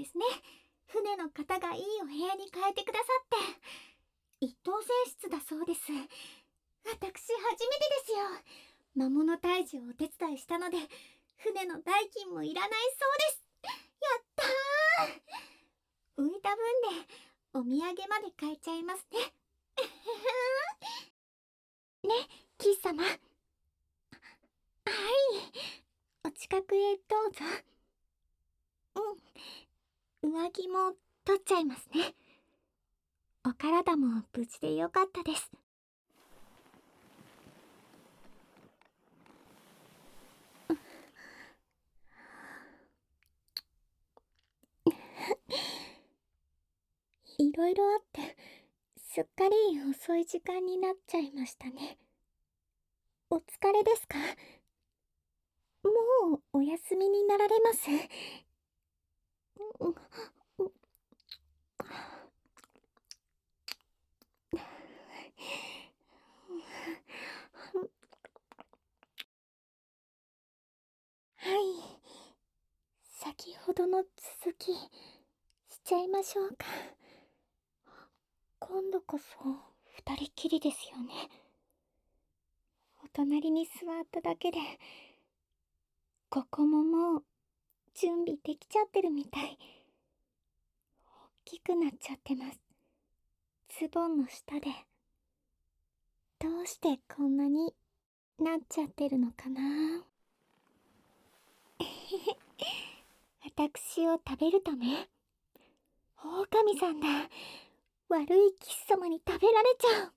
ですね。船の方がいいお部屋に変えてくださって。一等船室だそうです。私初めてですよ。魔物退治をお手伝いしたので、船の代金もいらないそうです。やったー。浮いた分でお土産まで買えちゃいますね。ね、キッ様。はい、お近くへどうぞ。上着も取っちゃいますね。お体も無事でよかったです。いろいろあってすっかり遅い時間になっちゃいましたね。お疲れですか？もうお休みになられます？はい、先ほどの続きしちゃいましょうか。今度こそ二人きりですよね。お隣に座っただけでここももう準備できちゃってるみたい。大きくなっちゃってます。ズボンの下で。どうしてこんなになっちゃってるのかな。私を食べるため？狼さんだ。悪いキス様に食べられちゃう。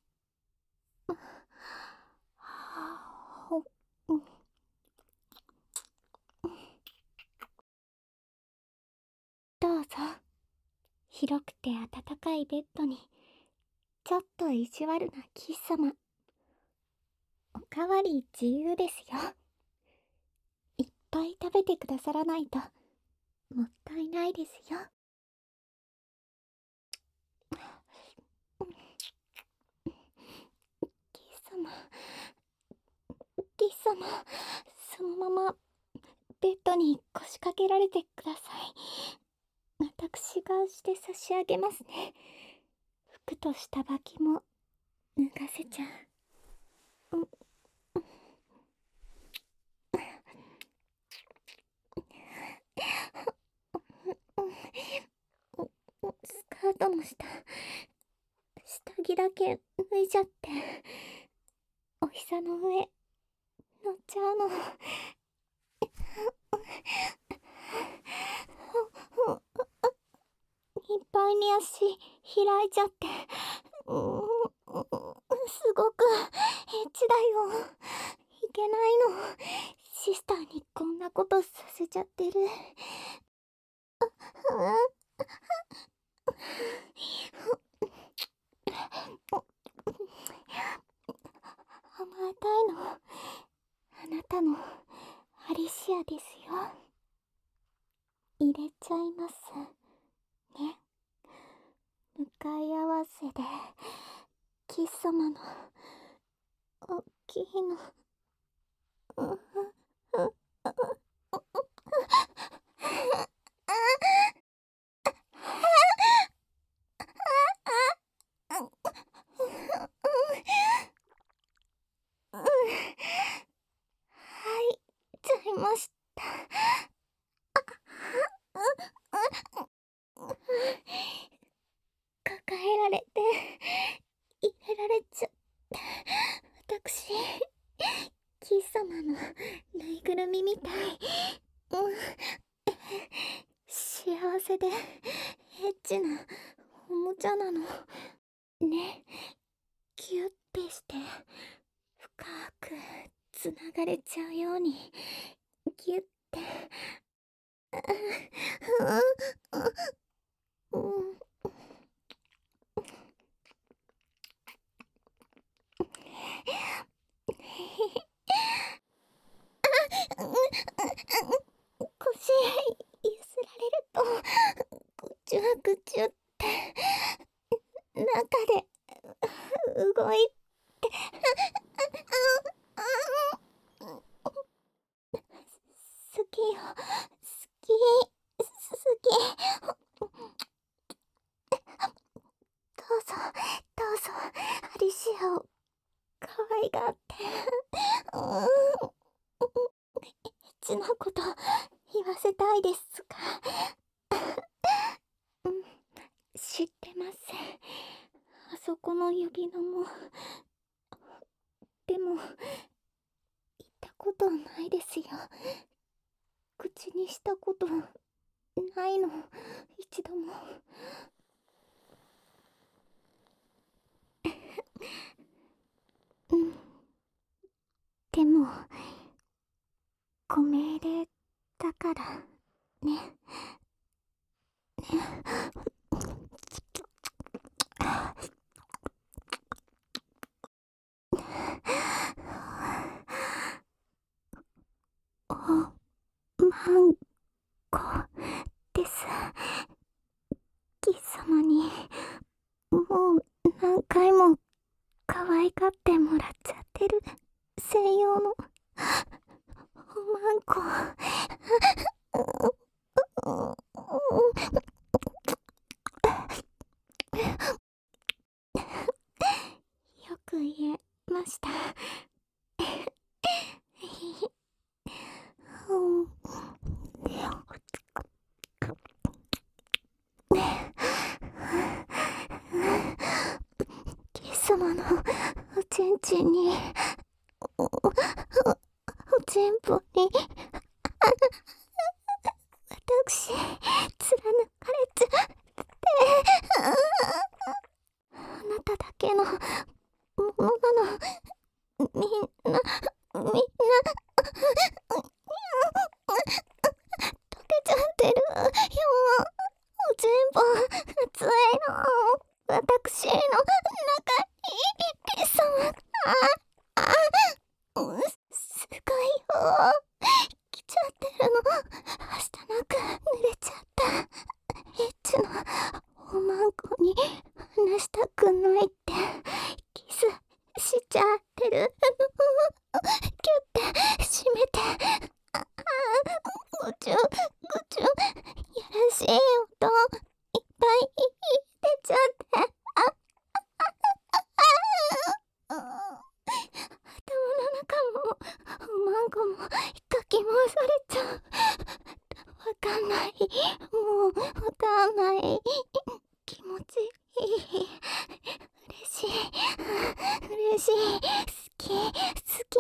どうぞ。広くて暖かいベッドにちょっと意地悪なキス様。おかわり自由ですよ。いっぱい食べてくださらないともったいないですよ。キス様、キス様、そのままベッドに腰掛けられてください。私がして差し上げますね。服と下履きも脱がせちゃう。スカートの下着だけ脱いじゃって、お膝の上乗っちゃうの。いっぱいに足開いちゃって、すごくエッチだよ。いけないの。シスターにこんなことさせちゃってる。甘たいのあなたのアリシアですよ。入れちゃいますね。向かい合わせでキス様のおっきいの。はいちゃいました。抱えられて入れられちゃって、私キス様のぬいぐるみみたい。幸せでエッチなおもちゃなのね。ギュッてして深くつながれちゃうようにギュッて。腰揺すられるとぐちゅぐちゅって中で動いて。好きよ、好き、好き。 愛がって、エッチなこと言わせたいですか？うん、知ってます。あそこの指輪も。でも、言ったことないですよ。口にしたことないの、一度も。うん。でも、ご命令だからね。おまんこです。キ様にもう何回も可愛がってもらっちゃってる専用のおまんこ。よく言えました。キ様のおちんちんにおちんぽに私貫かれちゃって、あなただけのものなの。みんな溶けちゃってるよ。おちんぽ熱いの。私の中にキ様がすごいよ。来ちゃってるの。はしたなく濡れちゃった。エッチなおまんこに離したくないってキスしちゃってる。キュッて締めて、ぐちゅぐちゅ、やらしい音いっぱい出ちゃって、頭の中もおまんこもかき回されちゃう。わかんない、もうわかんない。気持ちいい、嬉しい、嬉しい、好き好き。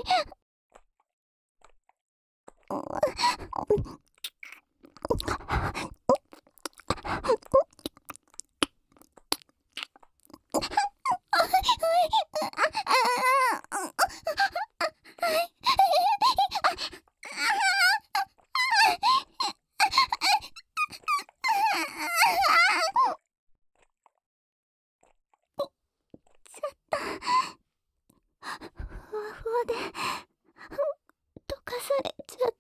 ふわふわで溶かされちゃった。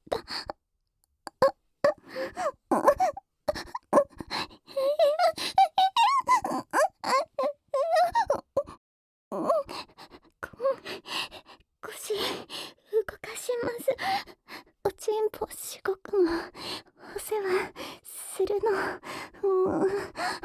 腰動かします。おちんぽしごくもお世話するの。もう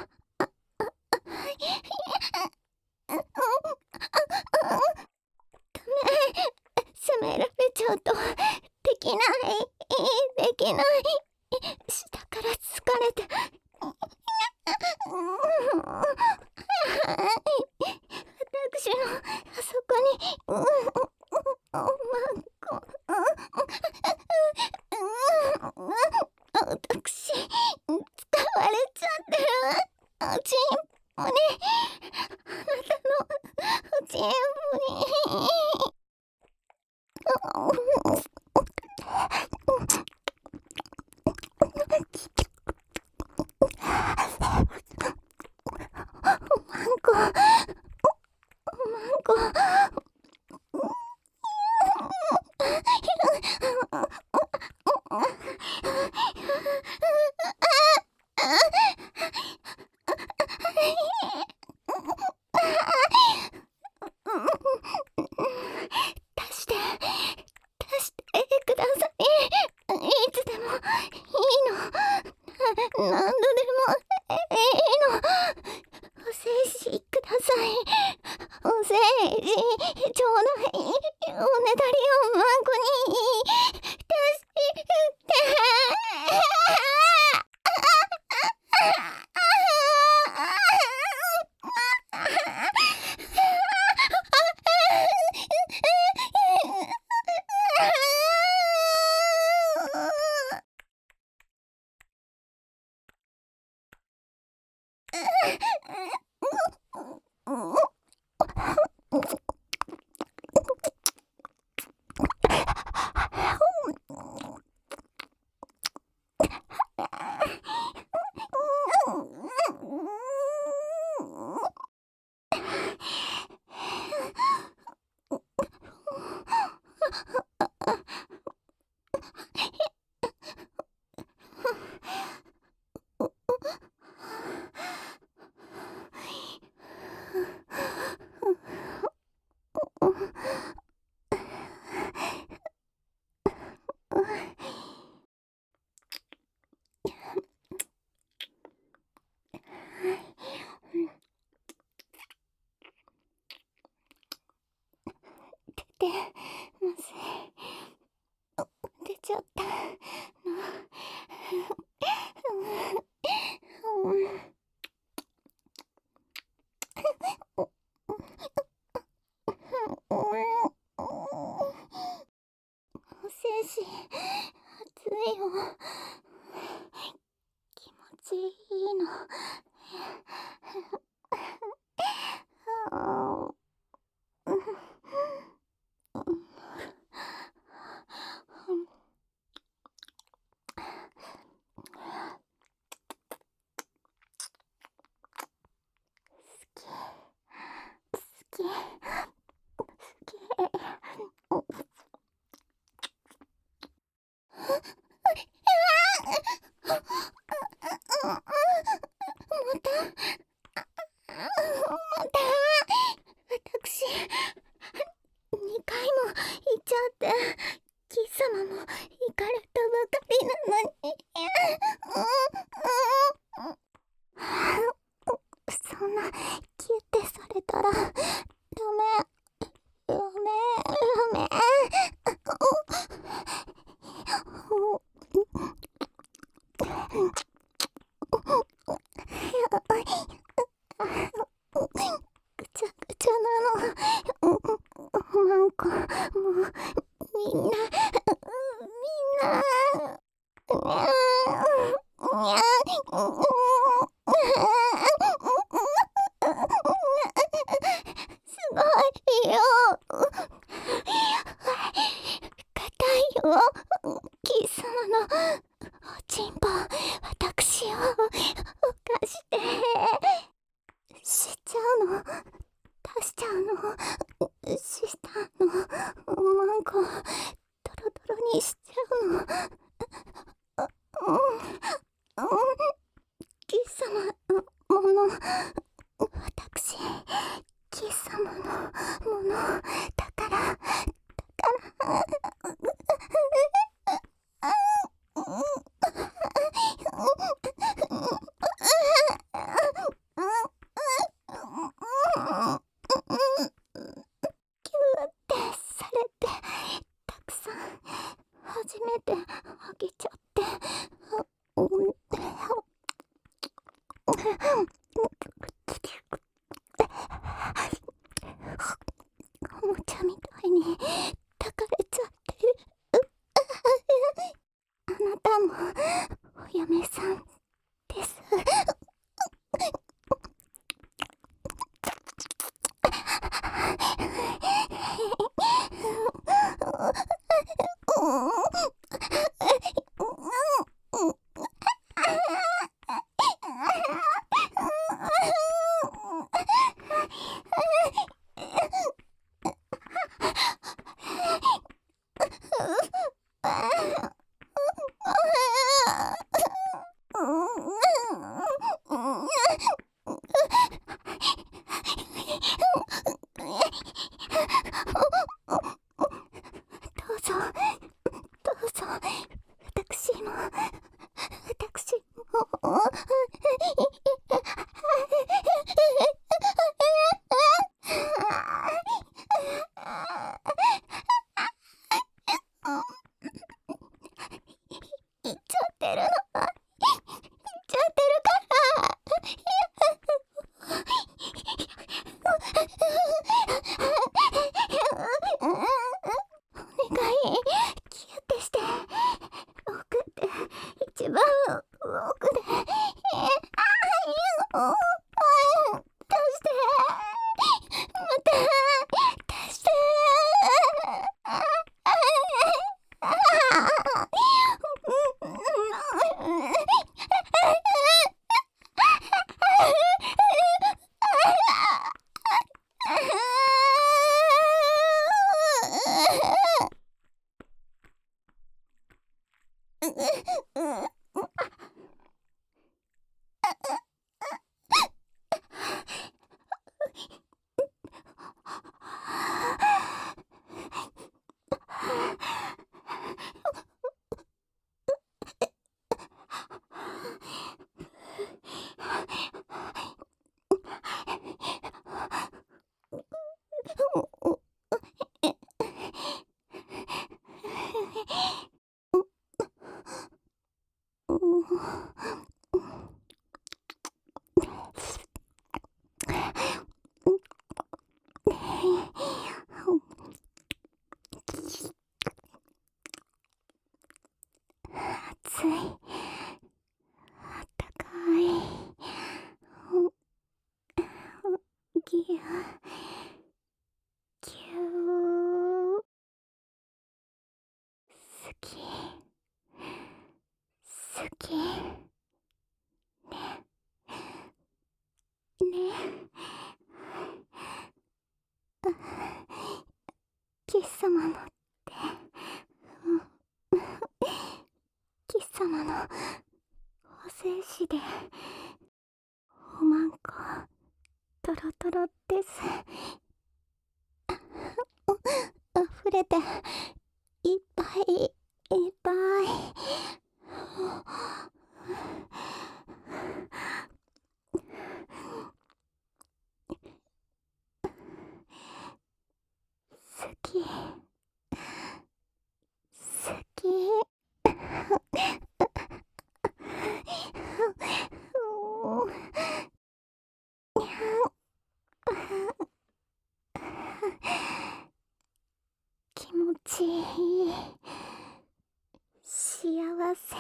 責められちゃうとできないできない。下から疲れて私のあそこにおまんこ私使われちゃってる。おちんぽに、あなたのおちんぽに。おまんこ、おまんこ。出して出ちょうだい。おねだりをマンコに助けて。出ます出ちゃった精子熱いよ。気持ちいいの。好き。私2回も行っちゃって、キス様も行かれたばかりなのに。そんなキュッてされたらダメ。ぐちゃぐちゃなの。マンコ、もうみんなすごいよ。硬いよ。キス様のおちんぽ、私を犯してしちゃうの、出しちゃうの、したの、マンコドロドロにしちゃうの。キス様のもの、私キス様のものだから。されてたくさん初めてあげちゃって、おもちゃみたいに抱かれちゃってる。あなたもお嫁さんです。 暑い、あったかい、ぎゅぎゅー、好き、好き、ね、キス様のって、キス様のお精子で、おまんこ、トロトロです。溢れて、いっぱい、いっぱい。好き、好き。気持ちいい。幸せ。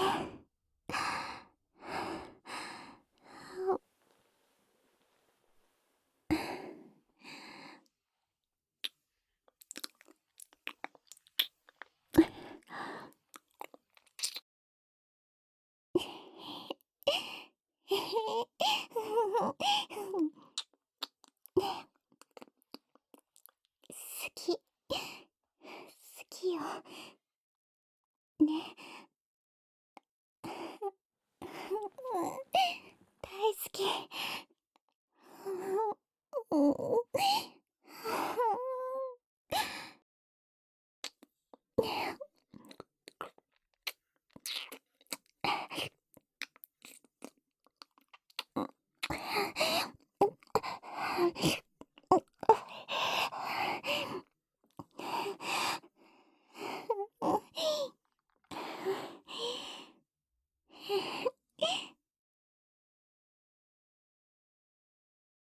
好き、好きよ。ね。大好き。